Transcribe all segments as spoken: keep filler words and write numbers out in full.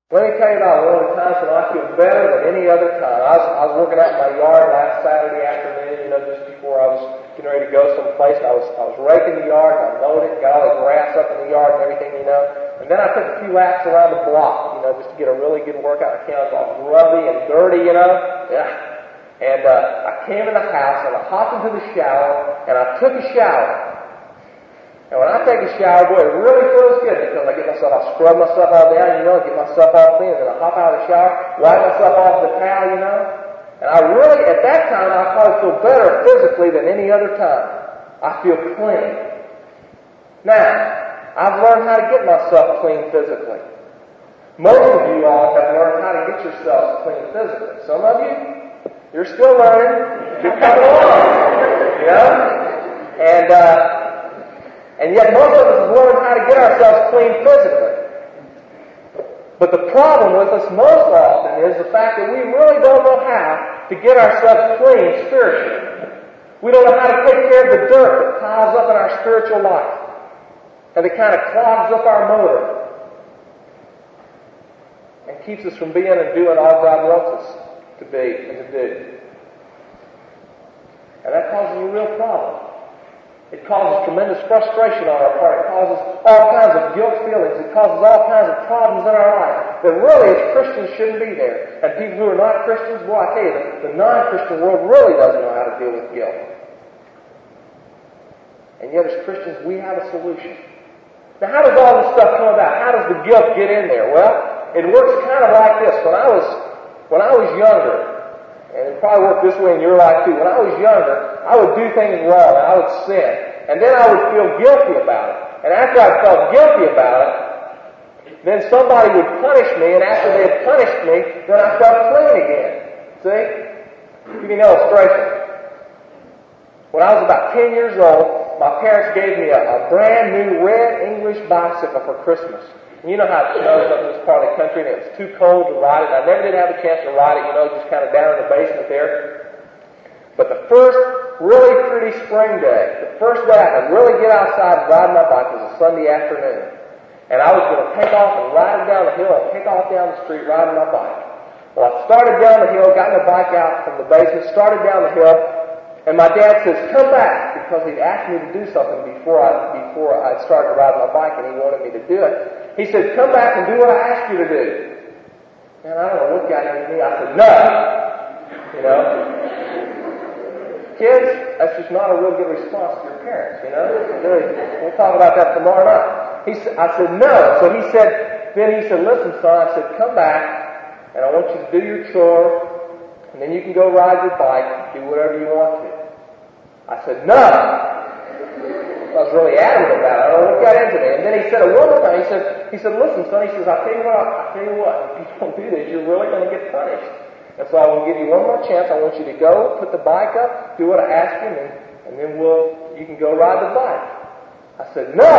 Let me tell you about one of the times when I feel better than any other time. I was, I was working out in my yard last Saturday afternoon, you know, just before I was getting ready to go someplace. I was I was raking the yard, and I mowed it, got all the grass up in the yard and everything, you know. And then I took a few laps around the block, you know, just to get a really good workout. I came out all grubby and dirty, you know. Yeah. And uh, I came in the house, and I hopped into the shower, and I took a shower. And when I take a shower, boy, it really feels good because I get myself, I scrub myself all down, you know, get myself all clean, and then I hop out of the shower, wipe myself off the towel, you know. And I really, at that time, I probably feel better physically than any other time. I feel clean. Now, I've learned how to get myself clean physically. Most of you all have learned how to get yourselves clean physically. Some of you, you're still learning. You're coming along, you know. And, uh, And yet most of us have learned how to get ourselves clean physically. But the problem with us most often is the fact that we really don't know how to get ourselves clean spiritually. We don't know how to take care of the dirt that piles up in our spiritual life and that kind of clogs up our motor and keeps us from being and doing all God wants us to be and to do. And that causes a real problem. It causes tremendous frustration on our part. It causes all kinds of guilt feelings. It causes all kinds of problems in our life that really, as Christians, shouldn't be there. And people who are not Christians, boy, I tell you, the, the non-Christian world really doesn't know how to deal with guilt. And yet, as Christians, we have a solution. Now, how does all this stuff come about? How does the guilt get in there? Well, it works kind of like this. When I was, when I was younger, and it probably worked this way in your life too. When I was younger, I would do things wrong, and I would sin. And then I would feel guilty about it. And after I felt guilty about it, then somebody would punish me, and after they had punished me, then I felt clean again. See? I'll give you an illustration. When I was about ten years old, my parents gave me a, a brand new red English bicycle for Christmas. And you know how it snows up in this part of the country, and it was too cold to ride it. I never did have a chance to ride it, you know, just kind of down in the basement there. But the first really pretty spring day, the first day I could really get outside and ride my bike was a Sunday afternoon. And I was going to take off and ride it down the hill and take off down the street riding my bike. Well, I started down the hill, got my bike out from the basement, started down the hill, and my dad says, "Come back," because he'd asked me to do something before I before I started riding my bike, and he wanted me to do it. He said, "Come back and do what I asked you to do." And I don't know what got into me. I said, "No." You know? Kids, that's just not a real good response to your parents, you know? We'll talk about that tomorrow night. He said, I said, "No." So he said, then he said, "Listen, son," I said, "come back, and I want you to do your chore, and then you can go ride your bike, do whatever you want to." I said, "No." I was really adamant about it. I don't know what got into me. And then he said a one more time, he said, he said, "Listen, son," he says, "I'll tell you what, I'll tell you what, if you don't do this, you're really going to get punished. And so I will give you one more chance. I want you to go, put the bike up, do what I ask you, and, and then we'll, you can go ride the bike." I said, "No."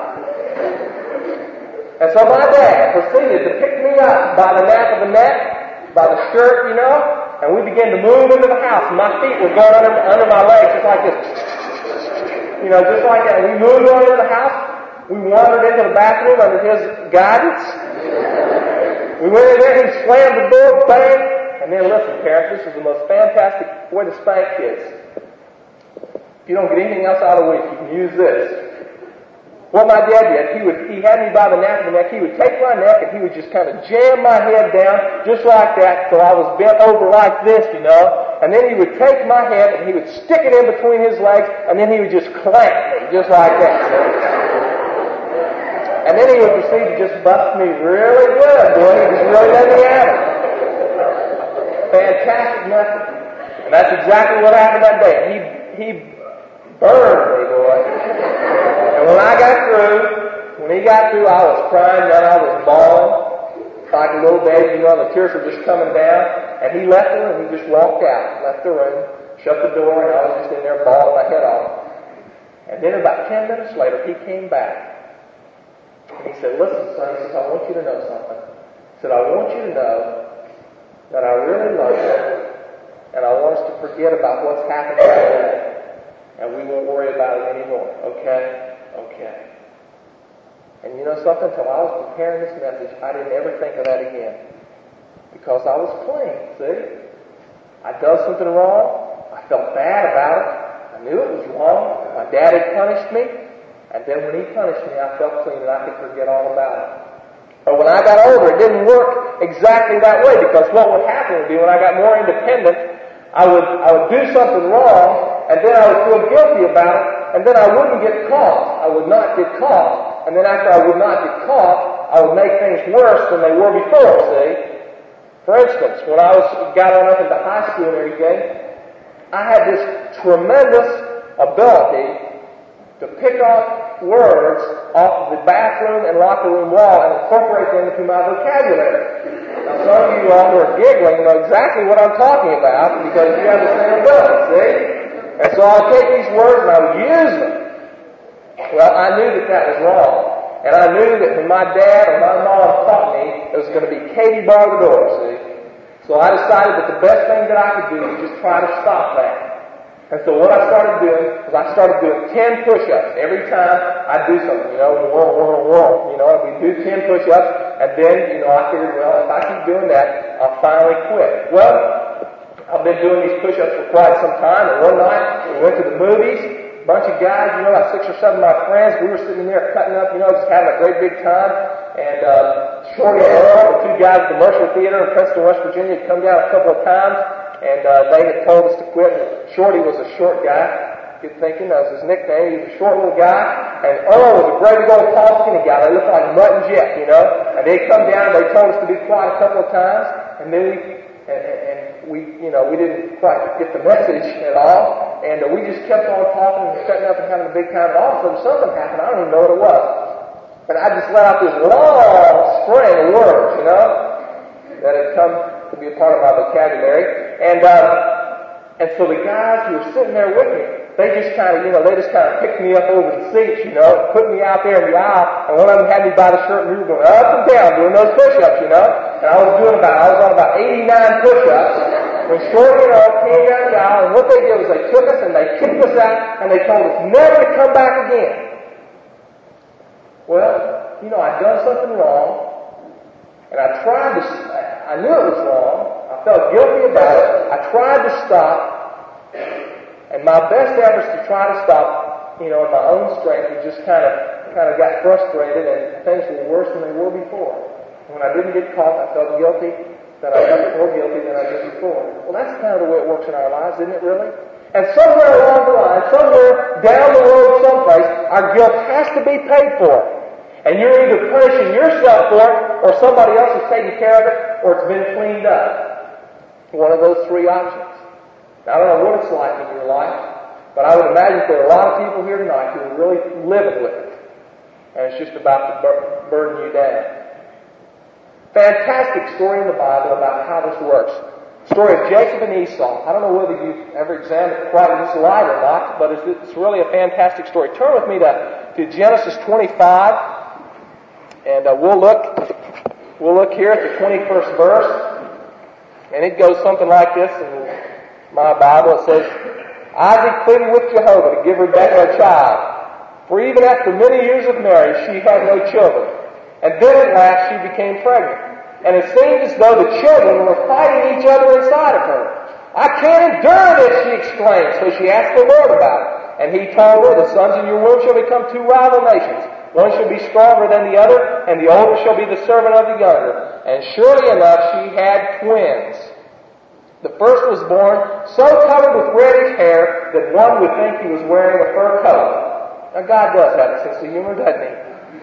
And so my dad proceeded to pick me up by the nape of the neck, by the shirt, you know, and we began to move into the house. And my feet were going under, under my legs just like this. You know, just like that. We moved on into the house. We wandered into the bathroom under his guidance. We went in there, he slammed the door, bang. And then listen, parents, this is the most fantastic way to spank kids. If you don't get anything else out of the week, you can use this. What my dad did, he would he had me by the nape of the neck, he would take my neck and he would just kind of jam my head down just like that, so I was bent over like this, you know. And then he would take my head and he would stick it in between his legs, and then he would just clamp me, just like that. And then he would proceed to just bust me really good, boy. He just really let me at it. Fantastic method. And that's exactly what happened that day. He he burned me, boy. And when I got through, when he got through, I was crying, then I was bawling like a little baby, you know, and the tears were just coming down. And he left the room, he just walked out, left the room, shut the door, and I was just in there bawling my head off. And then about ten minutes later, he came back. And he said, "Listen, son," he says, "I want you to know something." He said, "I want you to know that I really love you, and I want us to forget about what's happened today, and we won't worry about it anymore, okay? Okay." And you know something? Until I was preparing this message, I didn't ever think of that again. Because I was clean, see? I'd done something wrong. I felt bad about it. I knew it was wrong. My dad had punished me. And then when he punished me, I felt clean and I could forget all about it. But when I got older, it didn't work exactly that way, because what would happen would be when I got more independent, I would I would do something wrong, and then I would feel guilty about it, and then I wouldn't get caught. I would not get caught. And then after I would not get caught, I would make things worse than they were before, see? For instance, when I was got on up into high school and everything, I had this tremendous ability to pick up words off of the bathroom and locker room wall and incorporate them into my vocabulary. Now, some of you all who are giggling know exactly what I'm talking about because you have the same ability, see? And so I would take these words and I would use them. Well, I knew that that was wrong. And I knew that when my dad or my mom taught me, it was going to be Katie bar the door, see? So I decided that the best thing that I could do was just try to stop that. And so what I started doing was I started doing ten push-ups every time I do something, you know, whirl, whirl, whirl, you know, we do ten push-ups, and then, you know, I figured, well, if I keep doing that, I'll finally quit. Well, I've been doing these push-ups for quite some time, and one night we went to the movies, a bunch of guys, you know, about six or seven of my friends, we were sitting there cutting up, you know, just having a great big time, and uh, Shorty and Earl, the two guys at the Mercer Theater in Princeton, West Virginia, had come down a couple of times, and uh, they had told us to quit. Shorty was a short guy. Good thinking. That was his nickname. He was a short little guy. And Earl was a great big old tall skinny guy. They looked like Mutt and Jeff, you know. And they come down and they told us to be quiet a couple of times. And then we, and, and we, you know, we didn't quite get the message at all. And uh, we just kept on talking and cutting up and having a big time. And all of a sudden something happened. I don't even know what it was. And I just let out this long string of words, you know, that had come to be a part of my vocabulary. And, uh, and so the guys who were sitting there with me, they just kind of, you know, they just kind of picked me up over the seats, you know, put me out there in the aisle, and one of them had me by the shirt, and we were going up and down doing those push-ups, you know. And I was doing about, I was on about eighty-nine push-ups. When Shorty and I came down the aisle, and what they did was they took us and they kicked us out, and they told us never to come back again. Well, you know, I'd done something wrong, and I tried to, I knew it was wrong. I felt guilty about it. I tried to stop, and my best efforts to try to stop, you know, in my own strength, we just kind of, kind of got frustrated, and things were worse than they were before. When I didn't get caught, I felt guilty. Then I felt more guilty than I did before. Well, that's kind of the way it works in our lives, isn't it? Really? And somewhere along the line, somewhere down the road, someplace, our guilt has to be paid for. And you're either punishing yourself for it, or somebody else is taking care of it, or it's been cleaned up. One of those three options. Now, I don't know what it's like in your life, but I would imagine there are a lot of people here tonight who are really living with it. And it's just about to bur- burden you down. Fantastic story in the Bible about how this works. Story of Jacob and Esau. I don't know whether you've ever examined quite this light or not, but it's, it's really a fantastic story. Turn with me to, to Genesis twenty-five, and uh, we'll look we'll look here at the twenty-first verse. And it goes something like this in my Bible. It says, Isaac pleaded with Jehovah to give Rebekah a child. For even after many years of marriage, she had no children. And then at last she became pregnant. And it seemed as though the children were fighting each other inside of her. I can't endure this, she exclaimed. So she asked the Lord about it. And he told her, the sons in your womb shall become two rival nations. One shall be stronger than the other, and the older shall be the servant of the younger. And surely enough, she had twins. The first was born so covered with reddish hair that one would think he was wearing a fur coat. Now, God does have a sense of humor, doesn't he?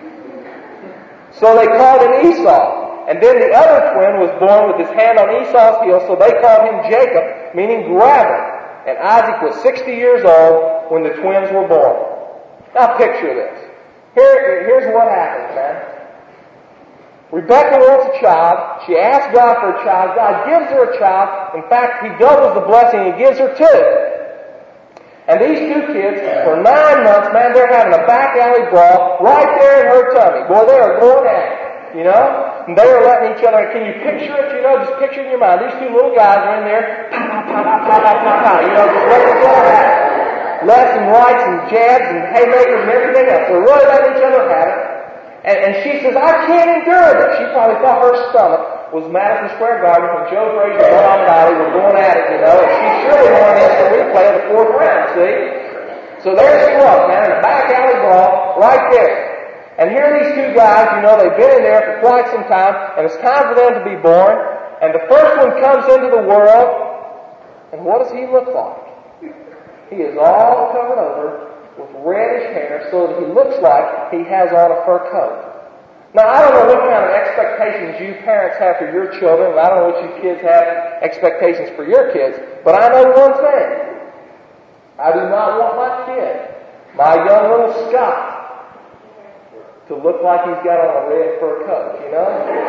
So they called him Esau. And then the other twin was born with his hand on Esau's heel, so they called him Jacob, meaning grabber. And Isaac was sixty years old when the twins were born. Now picture this. Here, here's what happens, man. Rebekah wants a child. She asks God for a child. God gives her a child. In fact, He doubles the blessing. He gives her two. And these two kids, for nine months, man, they're having a back alley brawl right there in her tummy. Boy, they are going at it, you know? And they are letting each other, can you picture it, you know? Just picture it in your mind. These two little guys are in there, pow, pow, pow, pow, pow, pow, pow, you know, just letting each other have it. Lefts and rights and jabs and haymakers and everything else. They're really letting each other have it. And, and she says, I can't endure this. She probably thought her stomach was Madison Square Garden from Joe Frazier and Muhammad Ali were going at it, you know, and she surely wanted this to replay of the fourth round, see? So there's Struck, man, in a back alley brawl right there. And here are these two guys, you know, they've been in there for quite some time, and it's time for them to be born. And the first one comes into the world, and what does he look like? He is all covered over with reddish hair so that he looks like he has on a fur coat. Now, I don't know what kind of expectations you parents have for your children, and I don't know what you kids have expectations for your kids, but I know one thing. I do not want my kid, my young little Scott, to look like he's got on a red fur coat, you know?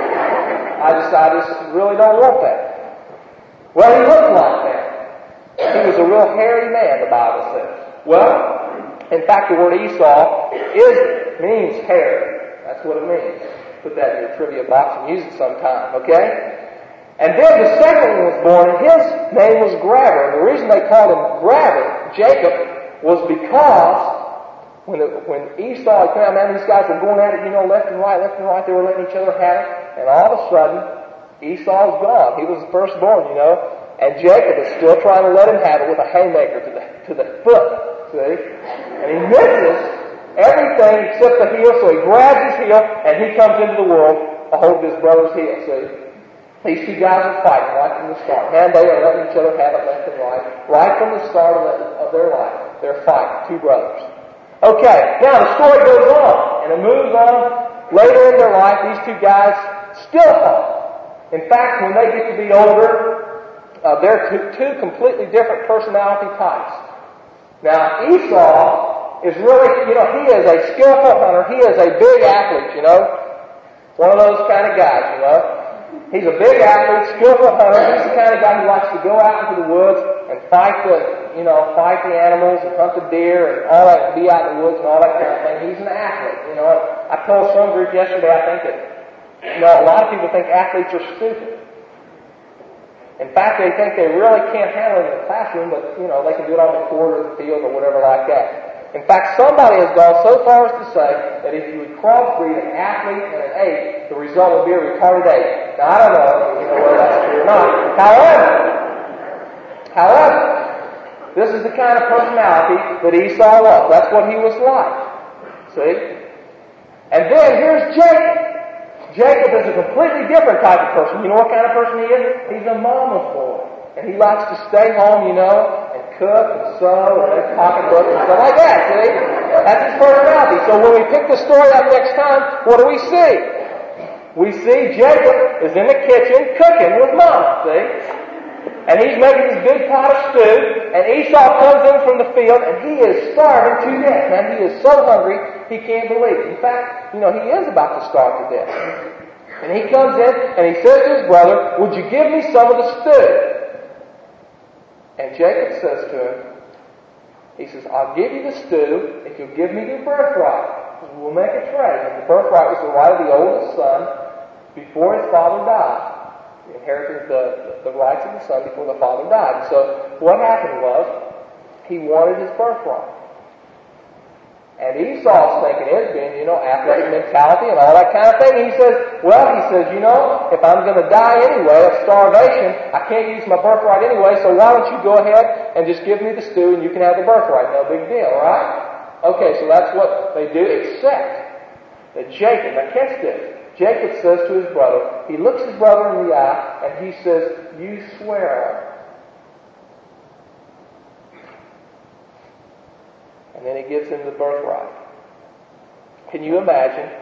I just, I just really don't want that. Well, he looked like that. He was a real hairy man, the Bible says. Well, in fact, the word Esau is means hair. That's what it means. Put that in your trivia box and use it sometime, okay? And then the second one was born, and his name was Grabber. And the reason they called him Grabber, Jacob, was because when the, when Esau had come out, man, these guys were going at it, you know, left and right, left and right. They were letting each other have it. And all of a sudden, Esau's gone. He was the firstborn, you know. And Jacob is still trying to let him have it with a haymaker to the, to the foot, see? And he misses everything except the heel, so he grabs his heel, and he comes into the world to hold his brother's heel, see? These two guys are fighting right from the start. Man, they are letting each other have it left and right. Right from the start of, the, of their life, they're fighting, two brothers. Okay, now the story goes on, and it moves on. Later in their life, these two guys still fight. In fact, when they get to be older, uh, they're two, two completely different personality types. Now, Esau is really, you know, he is a skillful hunter. He is a big athlete, you know. One of those kind of guys, you know. He's a big athlete, skillful hunter. He's the kind of guy who likes to go out into the woods and fight the, you know, fight the animals and hunt the deer and all that, be out in the woods and all that kind of thing. He's an athlete, you know. I told some group yesterday, I think that, you know, a lot of people think athletes are stupid. In fact, they think they really can't handle it in the classroom, but, you know, they can do it on the court or the field or whatever like that. In fact, somebody has gone so far as to say that if you would crossbreed an athlete and an ape, the result would be a retarded ape. Now, I don't know, you know, whether that's true or not. However, however, this is the kind of personality that Esau was. That's what he was like. See? And then here's Jacob. Jacob is a completely different type of person. You know what kind of person he is? He's a mama's boy. And he likes to stay home, you know, and cook and sew and make pocketbooks and stuff like that, see? That's his personality. So when we pick the story up next time, what do we see? We see Jacob is in the kitchen cooking with Mama, see? And he's making this big pot of stew, and Esau comes in from the field, and he is starving to death. Man, he is so hungry, he can't believe it. In fact, you know, he is about to starve to death. And he comes in, and he says to his brother, would you give me some of the stew? And Jacob says to him, he says, I'll give you the stew if you'll give me your birthright. We'll make a trade. And the birthright was the right of the oldest son before his father died. He inherited the, the, the rights of the son before the father died. So what happened was, he wanted his birthright. And Esau's thinking his being, you know, athletic mentality and all that kind of thing. And he says, well, he says, you know, if I'm going to die anyway of starvation, I can't use my birthright anyway, so why don't you go ahead and just give me the stew and you can have the birthright. No big deal, right? Okay, so that's what they do, except that Jacob, now catch this, Jacob says to his brother, he looks his brother in the eye and he says, you swear on it. And then he gives him the birthright. Can you imagine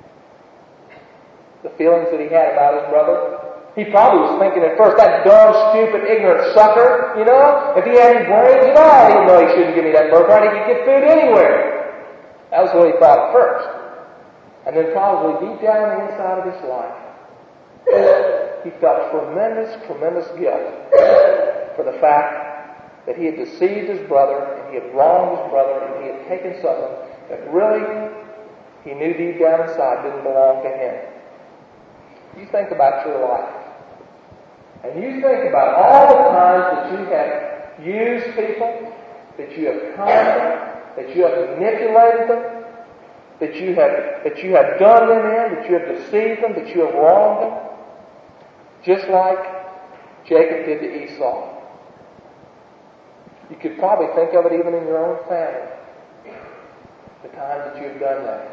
the feelings that he had about his brother? He probably was thinking at first, that dumb, stupid, ignorant sucker, you know, if he had any brains at all, he didn't know he shouldn't give me that birthright. He could get food anywhere. That was what he thought at first. And then probably deep down in the inside of his life, he felt tremendous, tremendous guilt for the fact that he had deceived his brother, and he had wronged his brother, and he had taken something that really he knew deep down inside didn't belong to him. You think about your life. And you think about all the times that you have used people, that you have conned them, that you have manipulated them, that you have that you have done them in, that you have deceived them, that you have wronged them, just like Jacob did to Esau. You could probably think of it even in your own family, the times that you have done that.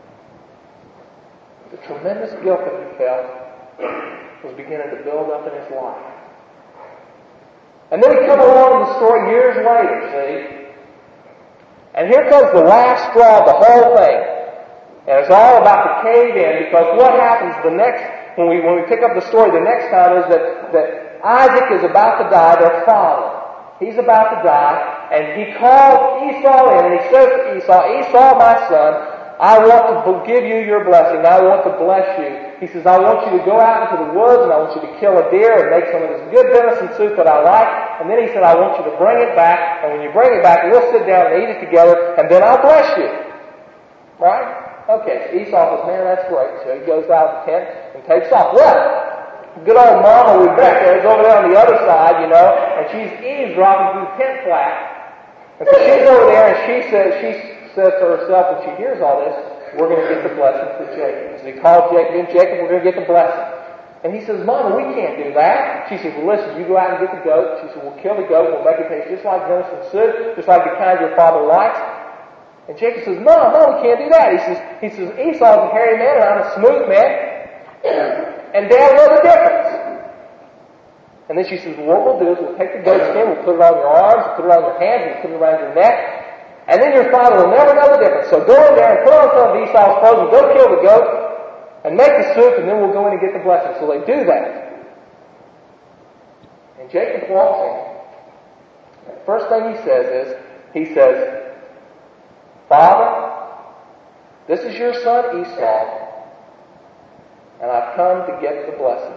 The tremendous guilt that he felt was beginning to build up in his life. And then we come along in the story years later, see? And here comes the last straw of the whole thing. And it's all about the cave in, because what happens the next, when we when we pick up the story the next time, is that, that Isaac is about to die, their father. He's about to die, and he calls Esau in, and he says to Esau, Esau, my son, I want to give you your blessing. I want to bless you. He says, I want you to go out into the woods, and I want you to kill a deer and make some of this good venison soup that I like. And then he said, I want you to bring it back, and when you bring it back, we'll sit down and eat it together, and then I'll bless you. Right? Okay, so Esau says, man, that's great. So he goes out of the tent and takes off. Well, good old Mama Rebecca is over there on the other side, you know, and she's eavesdropping through the tent flap. And so she's over there, and she says, she says to herself, when she hears all this, we're going to get the blessing for Jacob. So he calls Jacob in, Jacob, we're going to get the blessing. And he says, Mama, we can't do that. She says, well, listen, you go out and get the goat. She said, we'll kill the goat, we'll make it taste just like venison soup, just like the kind your father likes. And Jacob says, no, no, we can't do that. He says, he says, Esau's a hairy man and I'm a smooth man. And Dad knows the difference. And then she says, well, what we'll do is we'll take the goat skin, we'll put it on your arms, we'll put it on your hands, we'll put it around your neck, and then your father will never know the difference. So go in there and put on some of Esau's clothes and go kill the goat and make the soup, and then we'll go in and get the blessing. So they do that. And Jacob walks in. And the first thing he says is, he says, Father, this is your son Esau, and I've come to get the blessing.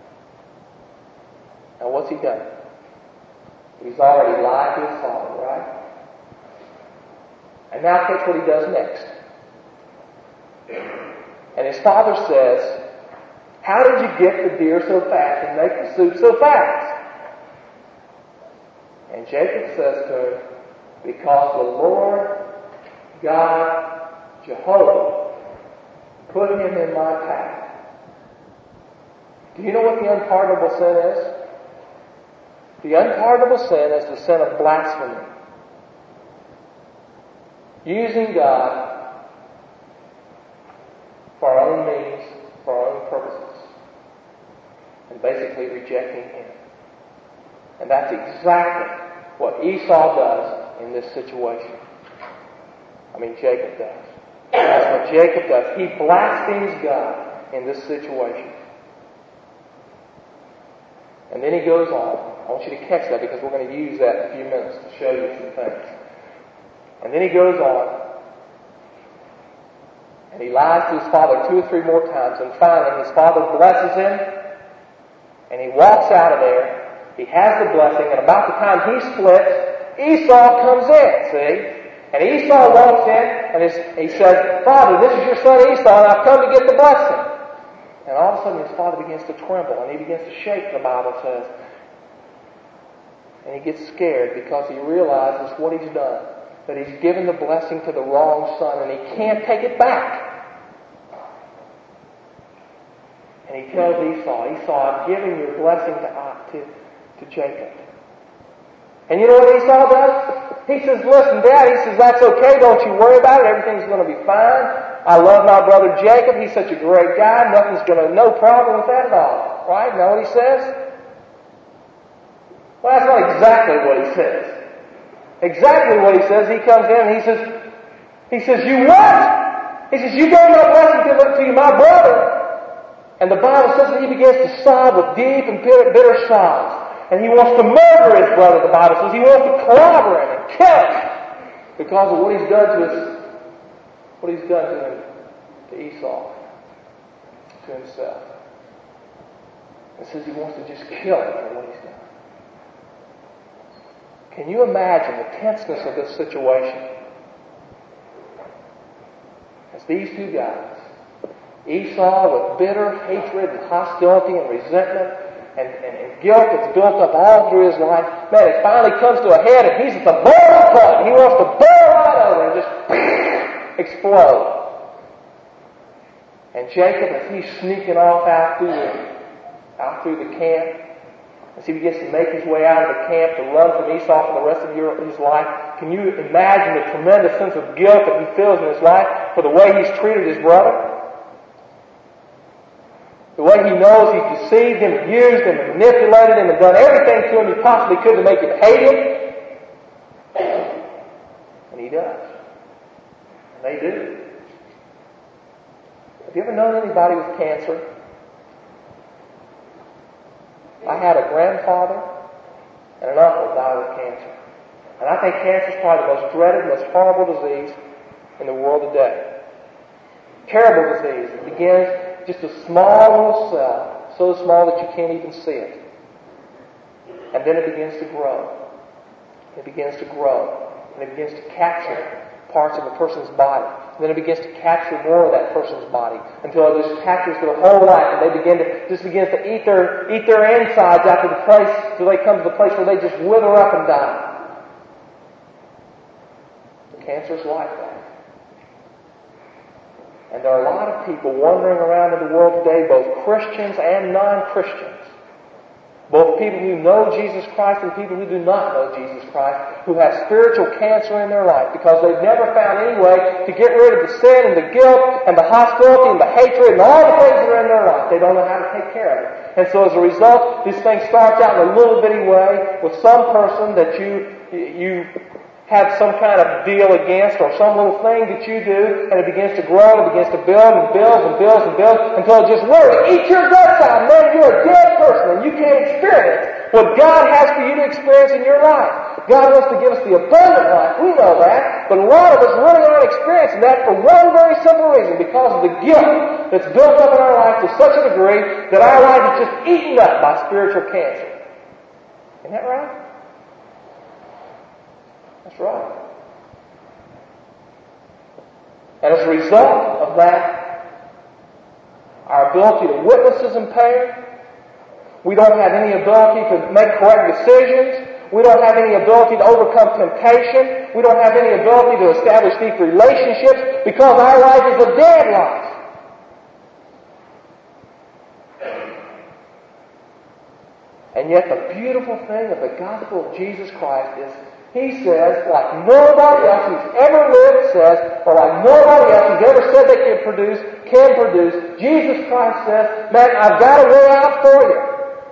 Now what's he done? He's already lied to his father, right? And now catch what he does next. And his father says, how did you get the deer so fast and make the soup so fast? And Jacob says to him, because the Lord God, Jehovah, put him in my path. Do you know what the unpardonable sin is? The unpardonable sin is the sin of blasphemy. Using God for our own means, for our own purposes. And basically rejecting Him. And that's exactly what Esau does in this situation. I mean, Jacob does. That's what Jacob does. He blasphemes God in this situation. And then he goes on. I want you to catch that because we're going to use that in a few minutes to show you some things. And then he goes on. And he lies to his father two or three more times. And finally, his father blesses him. And he walks out of there. He has the blessing. And about the time he splits, Esau comes in, see? And Esau walks in, and he says, Father, this is your son Esau, and I've come to get the blessing. And all of a sudden his father begins to tremble, and he begins to shake, the Bible says. And he gets scared because he realizes what he's done. That he's given the blessing to the wrong son, and he can't take it back. And he tells Esau, Esau, I'm giving your blessing to, to, to Jacob. And you know what Esau does? He says, listen, Dad, he says, that's okay, don't you worry about it, everything's going to be fine. I love my brother Jacob, he's such a great guy, nothing's going to, no problem with that at all. Right? You know what he says? Well, that's not exactly what he says. Exactly what he says, he comes in and he says, he says, you what? He says, you gave my blessing to, to my brother. And the Bible says that he begins to sob with deep and bitter, bitter sobs. And he wants to murder his brother, the Bible says. He wants to clobber him and kill him because of what he's done to his, what he's done to him, to Esau, to himself. It says he wants to just kill him for what he's done. Can you imagine the tenseness of this situation? As these two guys, Esau with bitter hatred and hostility and resentment, And, and, and guilt that's built up all through his life. Man, it finally comes to a head and he's at the boiling point. He wants to boil right over and just explode. And Jacob, as he's sneaking off out through the, out through the camp, as he begins to make his way out of the camp to run from Esau for the rest of his life, can you imagine the tremendous sense of guilt that he feels in his life for the way he's treated his brother? The way he knows he's deceived him, and used him, and manipulated him, and done everything to him he possibly could to make him hate him. And he does. And they do. Have you ever known anybody with cancer? I had a grandfather and an uncle die with cancer. And I think cancer is probably the most dreaded, most horrible disease in the world today. Terrible disease. It begins just a small little cell, so small that you can't even see it. And then it begins to grow. It begins to grow. And it begins to capture parts of a person's body. And then it begins to capture more of that person's body until it just captures their whole life, and they begin to just begins to eat their eat their insides after the place till they come to the place where they just wither up and die. Cancer is like that. And there are a lot of people wandering around in the world today, both Christians and non-Christians. Both people who know Jesus Christ and people who do not know Jesus Christ, who have spiritual cancer in their life because they've never found any way to get rid of the sin and the guilt and the hostility and the hatred and all the things that are in their life. They don't know how to take care of it. And so as a result, this thing starts out in a little bitty way with some person that you you have some kind of deal against or some little thing that you do, and it begins to grow and it begins to build and build and build and build until it just literally eats your guts out. Man, you're a dead person and you can't experience what God has for you to experience in your life. God wants to give us the abundant life. We know that. But a lot of us really aren't experiencing that for one very simple reason, because of the guilt that's built up in our life to such a degree that our life is just eaten up by spiritual cancer. Isn't that right? That's right. And as a result of that, our ability to witness is impaired. We don't have any ability to make correct decisions. We don't have any ability to overcome temptation. We don't have any ability to establish deep relationships because our life is a dead life. And yet the beautiful thing of the gospel of Jesus Christ is He says, like nobody else who's ever lived says, or like nobody else who's ever said they can produce, can produce, Jesus Christ says, man, I've got a way out for you.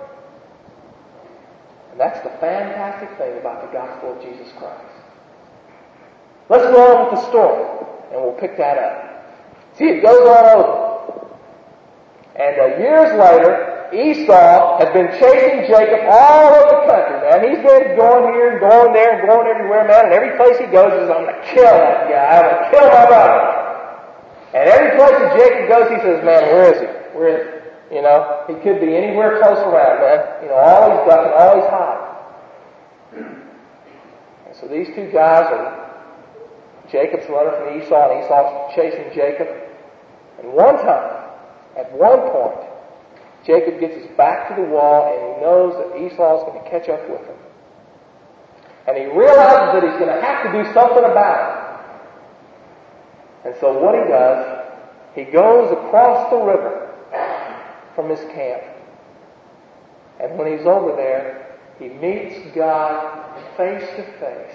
And that's the fantastic thing about the gospel of Jesus Christ. Let's go on with the story, and we'll pick that up. See, it goes on over. And uh, years later, Esau has been chasing Jacob all over the country, man. He's been going here and going there and going everywhere, man. And every place he goes, he says, I'm going to kill that guy. I'm going to kill my brother. And every place that Jacob goes, he says, man, where is he? Where is he? You know, he could be anywhere close around, man. You know, all he's ducking, all he's hiding. And so these two guys are, Jacob's running from Esau, and Esau's chasing Jacob. And one time, at one point, Jacob gets his back to the wall, and he knows that Esau is going to catch up with him. And he realizes that he's going to have to do something about it. And so what he does, he goes across the river from his camp. And when he's over there, he meets God face to face.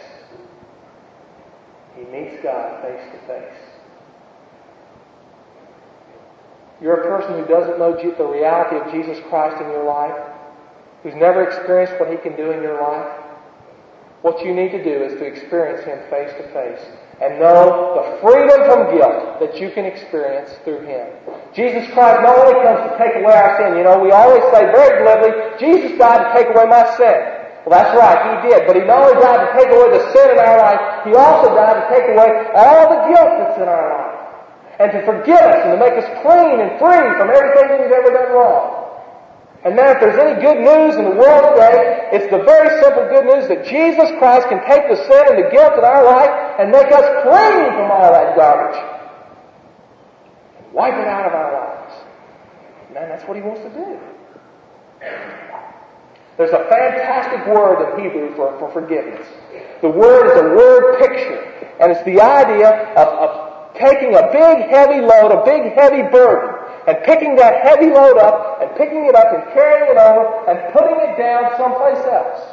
He meets God face to face. You're a person who doesn't know the reality of Jesus Christ in your life, who's never experienced what He can do in your life. What you need to do is to experience Him face to face and know the freedom from guilt that you can experience through Him. Jesus Christ not only comes to take away our sin. You know, we always say very glibly, Jesus died to take away my sin. Well, that's right, He did. But He not only died to take away the sin in our life, He also died to take away all the guilt that's in our life. And to forgive us and to make us clean and free from everything that we've ever done wrong. And now if there's any good news in the world today, it's the very simple good news that Jesus Christ can take the sin and the guilt in our life and make us clean from all that garbage. And wipe it out of our lives. Man, that's what He wants to do. There's a fantastic word in Hebrew for, for forgiveness. The word is a word picture. And it's the idea of, of taking a big heavy load, a big heavy burden, and picking that heavy load up and picking it up and carrying it over and putting it down someplace else.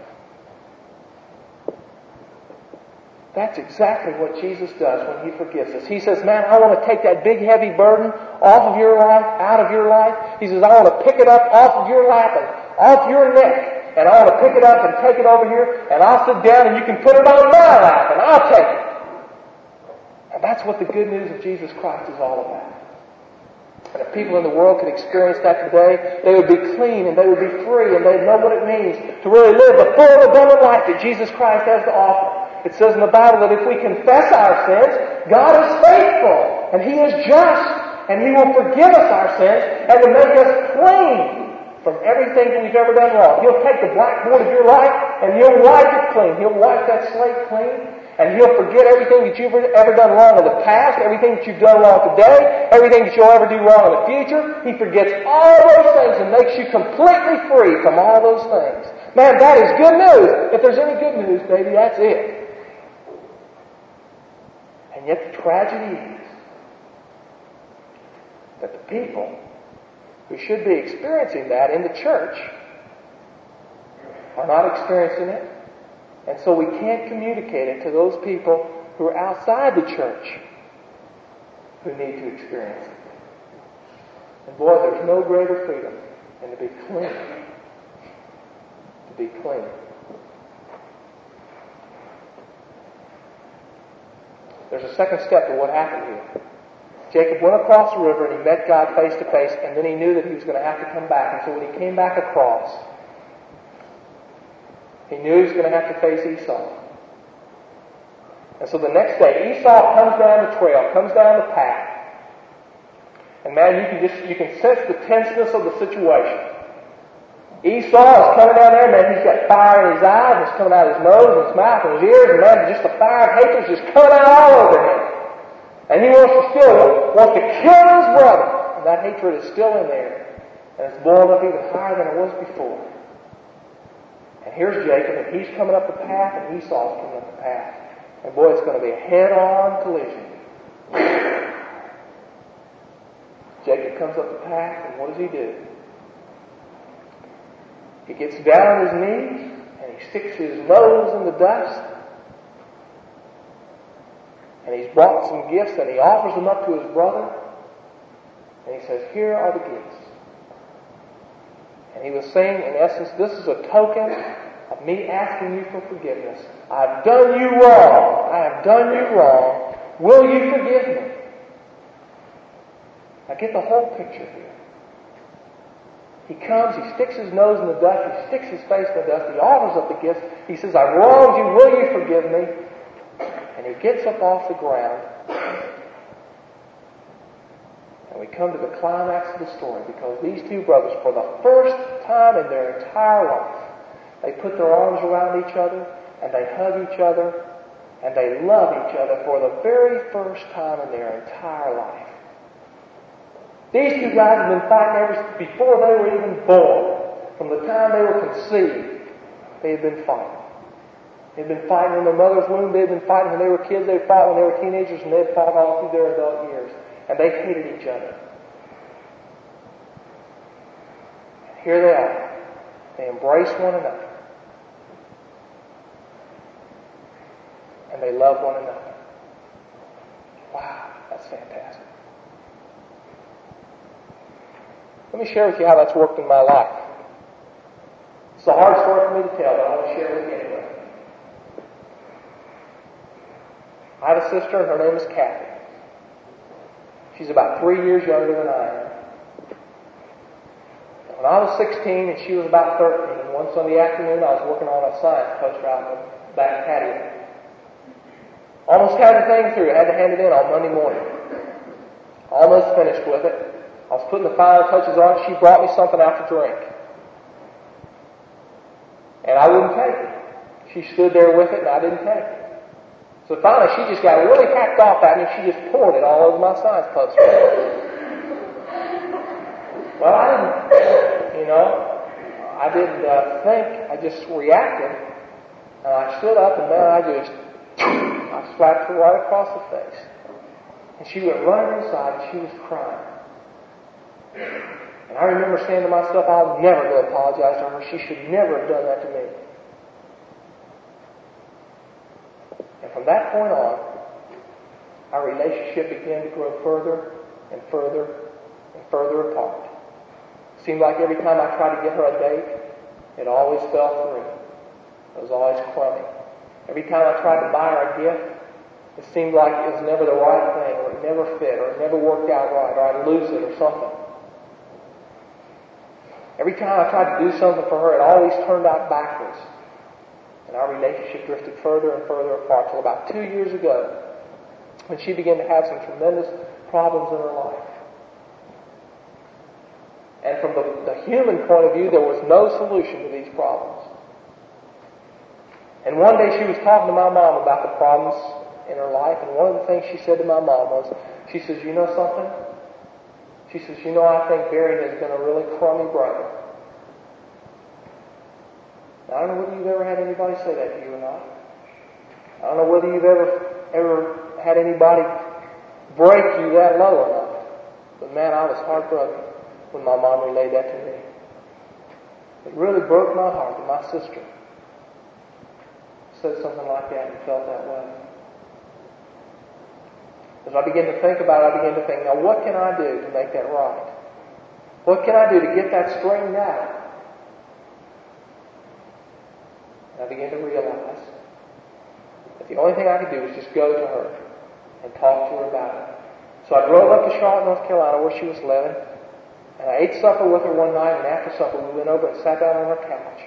That's exactly what Jesus does when He forgives us. He says, man, I want to take that big heavy burden off of your life, out of your life. He says, I want to pick it up off of your lap and off your neck. And I want to pick it up and take it over here, and I'll sit down and you can put it on my lap and I'll take it. And that's what the good news of Jesus Christ is all about. And if people in the world could experience that today, they would be clean and they would be free and they'd know what it means to really live the full abundant life that Jesus Christ has to offer. It says in the Bible that if we confess our sins, God is faithful and He is just and He will forgive us our sins and to make us clean from everything that we've ever done wrong. He'll take the blackboard of your life and He'll wipe it clean. He'll wipe that slate clean. And He'll forget everything that you've ever done wrong in the past, everything that you've done wrong today, everything that you'll ever do wrong in the future. He forgets all those things and makes you completely free from all those things. Man, that is good news. If there's any good news, baby, that's it. And yet the tragedy is that the people who should be experiencing that in the church are not experiencing it. And so we can't communicate it to those people who are outside the church who need to experience it. And boy, there's no greater freedom than to be clean. To be clean. There's a second step to what happened here. Jacob went across the river and he met God face to face, and then he knew that he was going to have to come back. And so when he came back across, he knew he was going to have to face Esau. And so the next day, Esau comes down the trail, comes down the path. And man, you can just, you can sense the tenseness of the situation. Esau is coming down there, man, he's got fire in his eyes, it's coming out of his nose and his mouth and his ears, and man, just the fire of hatred is just coming out all over him. And he wants to still, wants to kill his brother. And that hatred is still in there. And it's boiled up even higher than it was before. And here's Jacob, and he's coming up the path, and Esau's coming up the path. And boy, it's going to be a head-on collision. Jacob comes up the path, and what does he do? He gets down on his knees, and he sticks his nose in the dust, and he's brought some gifts, and he offers them up to his brother, and he says, here are the gifts. And he was saying, in essence, this is a token of me asking you for forgiveness. I've done you wrong. I have done you wrong. Will you forgive me? Now get the whole picture here. He comes, he sticks his nose in the dust, he sticks his face in the dust, he offers up the gifts. He says, I've wronged you, will you forgive me? And he gets up off the ground. And we come to the climax of the story, because these two brothers, for the first time in their entire life, they put their arms around each other, and they hug each other, and they love each other for the very first time in their entire life. These two guys have been fighting ever before they were even born. From the time they were conceived, they had been fighting. They'd been fighting in their mother's womb. They'd been fighting when they were kids. They'd fought when they were teenagers, and they'd fought all through their adult years. And they hated each other. And here they are. They embrace one another. And they love one another. Wow, that's fantastic. Let me share with you how that's worked in my life. It's a hard story for me to tell, but I want to share it with you anyway. I have a sister, and her name is Kathy. She's about three years younger than I am. When I was sixteen and she was about thirteen, one Sunday afternoon I was working on a science poster out in the back patio. Almost had the thing through. I had to hand it in on Monday morning. Almost finished with it. I was putting the final touches on it. She brought me something out to drink. And I wouldn't take it. She stood there with it, and I didn't take it. So finally, she just got really hacked off at me, and she just poured it all over my science poster. Well, I didn't, you know, I didn't uh, think. I just reacted. And I stood up, and then I just, I slapped her right across the face. And she went running inside, and she was crying. And I remember saying to myself, I'll never go apologize to her. She should never have done that to me. And from that point on, our relationship began to grow further and further and further apart. It seemed like every time I tried to get her a date, it always fell through. It was always crummy. Every time I tried to buy her a gift, it seemed like it was never the right thing, or it never fit, or it never worked out right, or I'd lose it or something. Every time I tried to do something for her, it always turned out backwards. And our relationship drifted further and further apart till about two years ago, when she began to have some tremendous problems in her life. And from the, the human point of view, there was no solution to these problems. And one day she was talking to my mom about the problems in her life, and one of the things she said to my mom was, she says, you know something? She says, you know, I think Barry has been a really crummy brother. Now, I don't know whether you've ever had anybody say that to you or not. I don't know whether you've ever ever had anybody break you that low or not. But man, I was heartbroken when my mom relayed that to me. It really broke my heart that my sister said something like that and felt that way. As I began to think about it, I began to think, now what can I do to make that right? What can I do to get that straightened out? And I began to realize that the only thing I could do was just go to her and talk to her about it. So I drove up to Charlotte, North Carolina, where she was living, and I ate supper with her one night, and after supper we went over and sat down on her couch.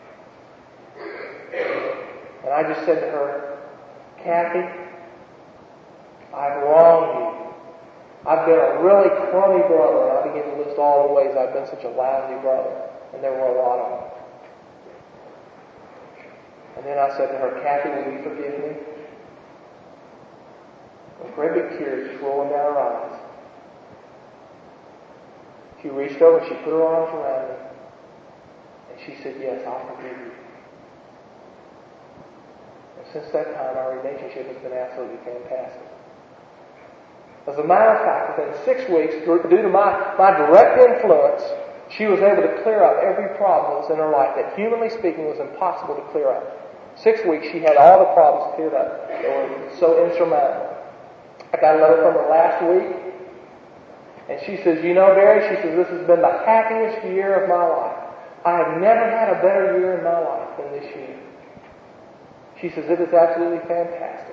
And I just said to her, Kathy, I've wronged you. I've been a really crummy brother. And I began to list all the ways I've been such a lousy brother. And there were a lot of them. And then I said to her, Kathy, will you forgive me? With great big tears just rolling down her eyes. She reached over and she put her arms around me. And she said, yes, I'll forgive you. And since that time, our relationship has been absolutely fantastic. As a matter of fact, within six weeks, due to my, my direct influence, she was able to clear up every problem that was in her life that, humanly speaking, was impossible to clear up. Six weeks, she had all the problems cleared up. They were so insurmountable. I got a letter from her last week, and she says, you know, Barry, she says, this has been the happiest year of my life. I have never had a better year in my life than this year. She says, it is absolutely fantastic.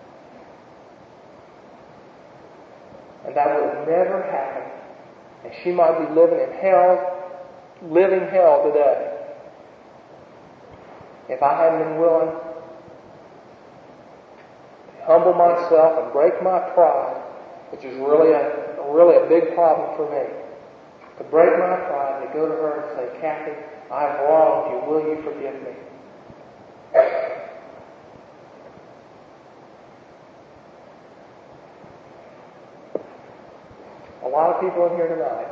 And that would have never happened. And she might be living in hell, living hell today, if I hadn't been willing to humble myself and break my pride, which is really a, really a big problem for me. To break my pride and to go to her and say, Kathy, I've wronged you. Will you forgive me? A lot of people in here tonight,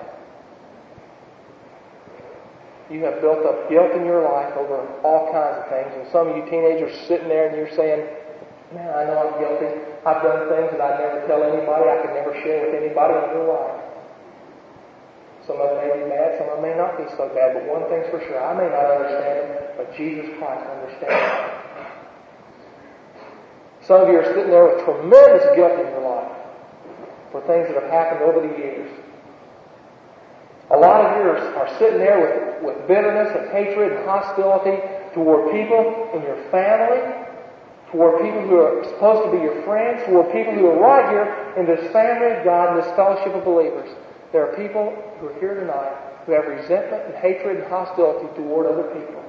you have built up guilt in your life over all kinds of things, and some of you teenagers sitting there and you're saying, man, I know I'm guilty. I've done things that I'd never tell anybody, I could never share with anybody in your life. Some of them may be bad, some of them may not be so bad, but one thing's for sure, I may not understand them, but Jesus Christ understands them. Some of you are sitting there with tremendous guilt in your life for things that have happened over the years. A lot of you are, are sitting there with, with bitterness and hatred and hostility toward people in your family, toward people who are supposed to be your friends, toward people who are right here in this family of God, in this fellowship of believers. There are people who are here tonight who have resentment and hatred and hostility toward other people.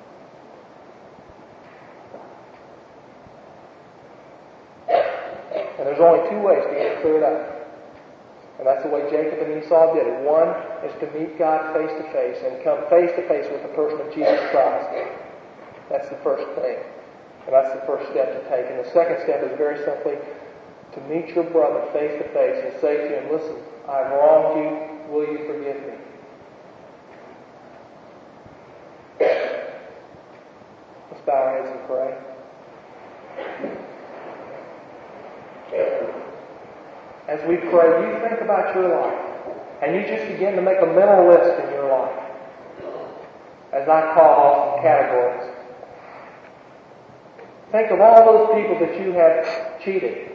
And there's only two ways to get it cleared up. And that's the way Jacob and Esau did it. One is to meet God face to face and come face to face with the person of Jesus Christ. That's the first thing. And that's the first step to take. And the second step is very simply to meet your brother face to face and say to him, listen, I've wronged you. Will you forgive me? Let's bow our heads and pray. As we pray, you think about your life. And you just begin to make a mental list in your life, as I call off some categories. Think of all those people that you have cheated.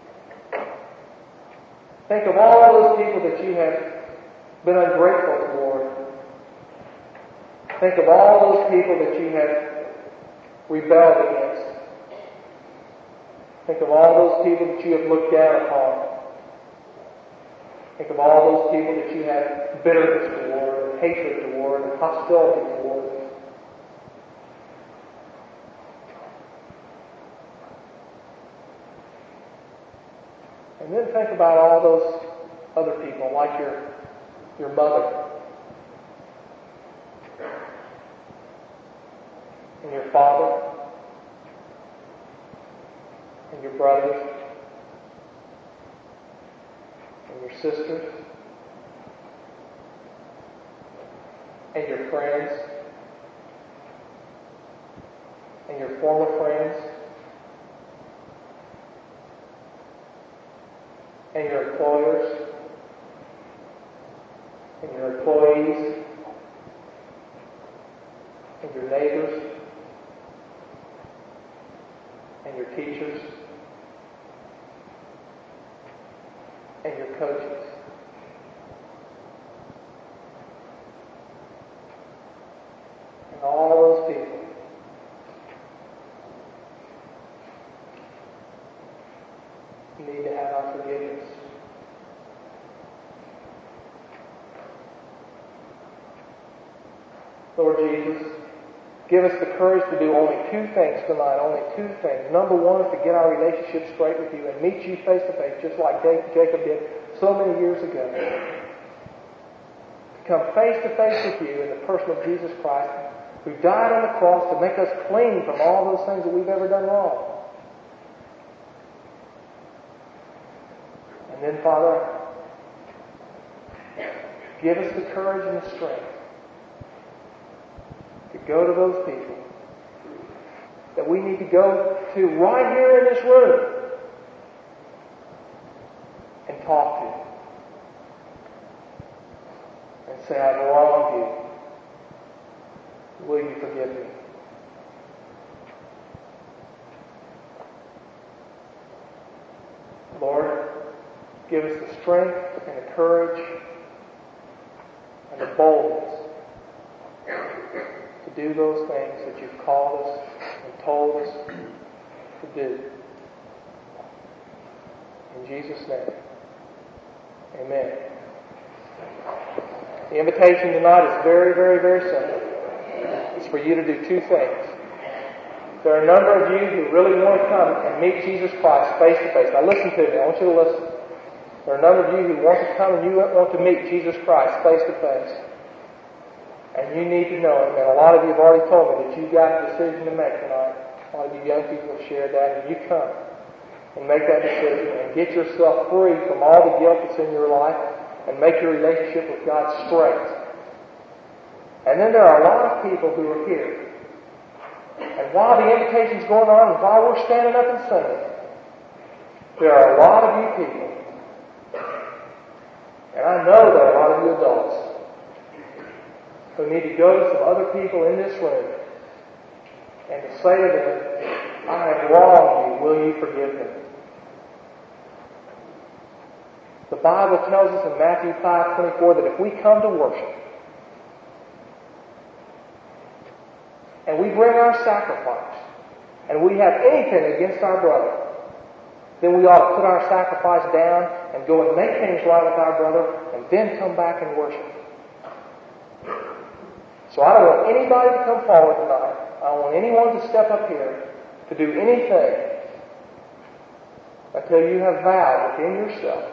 Think of all those people that you have been ungrateful toward. Think of all those people that you have rebelled against. Think of all those people that you have looked down upon. Think of all those people that you have bitterness toward, and hatred toward, and hostility toward. And then think about all those other people, like your, your mother, and your father, and your brothers, and your sisters, and your friends, and your former friends, and your employers, and your employees, and your neighbors, and your teachers, and your coaches. And all those people. Need to have our forgiveness. Lord Jesus, give us the courage to do only two things tonight, only two things. Number one is to get our relationship straight with you and meet you face to face, just like Jacob did so many years ago. To come face to face with you in the person of Jesus Christ, who died on the cross to make us clean from all those things that we've ever done wrong. And then, Father, give us the courage and the strength to go to those people that we need to go to right here in this room and talk to. And say, I've wronged you. Will you forgive me? Lord, give us the strength and the courage and the boldness to do those things that you've called us and told us to do. In Jesus' name, amen. The invitation tonight is very, very, very simple. It's for you to do two things. There are a number of you who really want to come and meet Jesus Christ face to face. Now listen to me. I want you to listen. There are a number of you who want to come and you want to meet Jesus Christ face to face. And you need to know Him. And a lot of you have already told me that you've got a decision to make tonight. A lot of you young people have shared that. And you come and make that decision and get yourself free from all the guilt that's in your life and make your relationship with God straight. And then there are a lot of people who are here. And while the invitation's going on and while we're standing up and singing, there are a lot of you people. And I know there are a lot of you adults who need to go to some other people in this room and to say to them, I have wronged you. Will you forgive me? The Bible tells us in Matthew five twenty-four that if we come to worship and we bring our sacrifice and we have anything against our brother, then we ought to put our sacrifice down and go and make things right with our brother and then come back and worship. So I don't want anybody to come forward tonight. I don't want anyone to step up here to do anything until you have vowed within yourself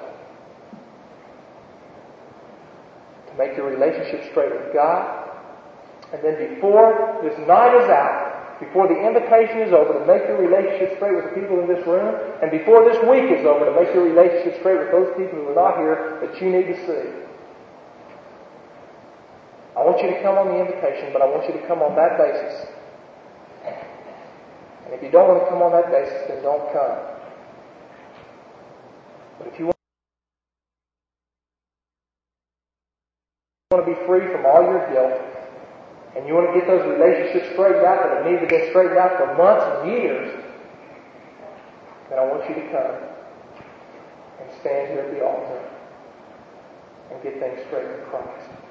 to make your relationship straight with God. And then before this night is out, before the invitation is over to make your relationship straight with the people in this room, and before this week is over to make your relationship straight with those people who are not here that you need to see. I want you to come on the invitation, but I want you to come on that basis. And if you don't want to come on that basis, then don't come. But if you want want to be free from all your guilt, and you want to get those relationships straightened out that have needed to be straightened out for months and years, then I want you to come and stand here at the altar and get things straight with Christ.